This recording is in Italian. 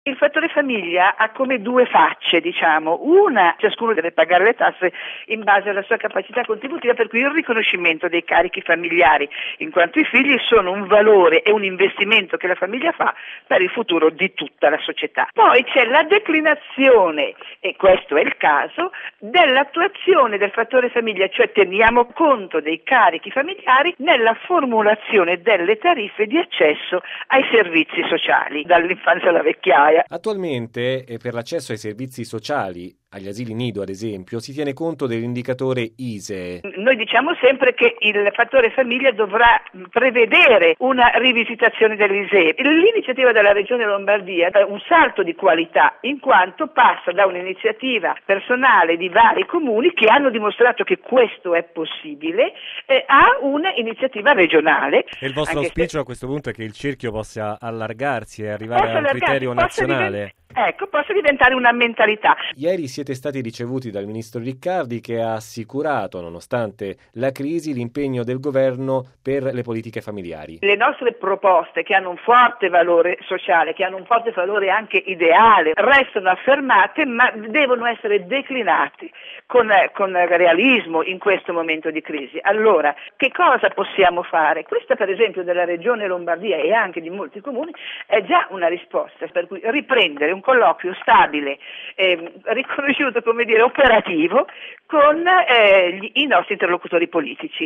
Il fattore famiglia ha come due facce, diciamo. Una, ciascuno deve pagare le tasse in base alla sua capacità contributiva, per cui il riconoscimento dei carichi familiari, in quanto i figli sono un valore e un investimento che la famiglia fa per il futuro di tutta la società. Poi c'è la declinazione, e questo è il caso, dell'attuazione del fattore famiglia, cioè teniamo conto dei carichi familiari nella formulazione delle tariffe di accesso ai servizi sociali, dall'infanzia alla vecchiaia. Attualmente, per l'accesso ai servizi sociali, agli asili nido ad esempio, si tiene conto dell'indicatore ISEE. Noi diciamo sempre che il fattore famiglia dovrà prevedere una rivisitazione dell'ISEE. L'iniziativa della Regione Lombardia è un salto di qualità, in quanto passa da un'iniziativa personale di vari comuni che hanno dimostrato che questo è possibile a un'iniziativa regionale. E il vostro auspicio a questo punto è che il cerchio possa allargarsi e arrivare a un criterio nazionale? Possa diventare una mentalità. Ieri siete stati ricevuti dal ministro Riccardi, che ha assicurato, nonostante la crisi, l'impegno del governo per le politiche familiari. Le nostre proposte, che hanno un forte valore sociale, che hanno un forte valore anche ideale, restano affermate, ma devono essere declinate con realismo in questo momento di crisi. Allora, che cosa possiamo fare? Questa, per esempio, della Regione Lombardia e anche di molti comuni è già una risposta, per cui riprendere un colloquio stabile, riconosciuto, operativo, con i nostri interlocutori politici.